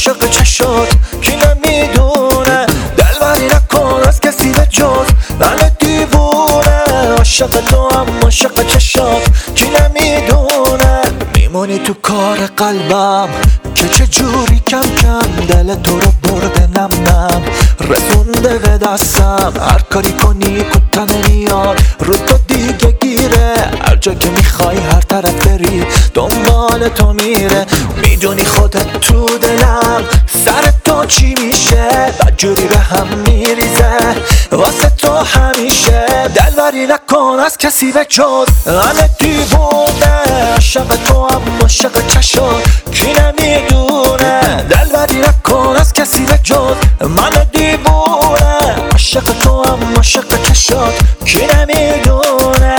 عاشق چشات کی نمیدونه دلبری نکن از کسی به جز من دیوونه عاشق تو هم عاشق چشات کی نمیدونه میمونی تو کار قلبم که چه جوری کم کم دل تو رو برده نم نم رسونده به دستم هر کاری کنی کتا نمیاد رو تو دیگه گیره هر جا که میخوای هر طرف بری دنبال تو میره میدونی خودت تو دلم سر تو چی میشه بدجوری به هم میریزه واسه تو همیشه دلبری نکن از کسی به جز من دیوونه عاشق تو هم عاشق چشات کی نمیدونه دلبری نکن از کسی به جز من دیوونه عاشق تو هم عاشق چشات کی نمیدونه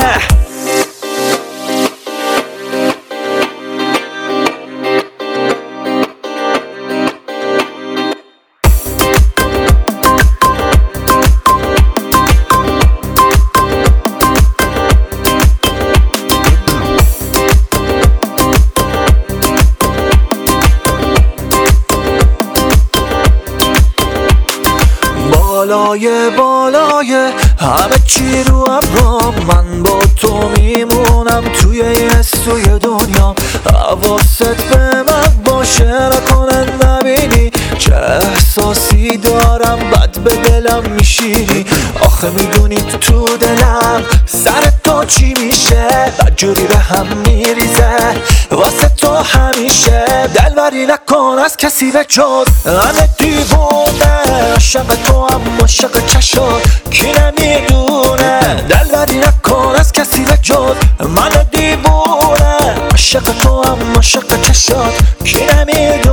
بالای همه چی رو ابرام من با تو میمونم توی این سوی دنیا حواست به من باشه نکنه نبینی چه احساسی دارم بد به دلم میشینی آخه میدونی تو دلم سر تو چی میشه بدجوری به هم میریزه واسه تو همیشه دلبری نکن از کسی به جز من دیوونه عاشق تو هم عاشق چشات کی نمیدونه دلبری نکن از کسی به جز من دیوونه عاشق تو هم عاشق چشات کی نمیدونه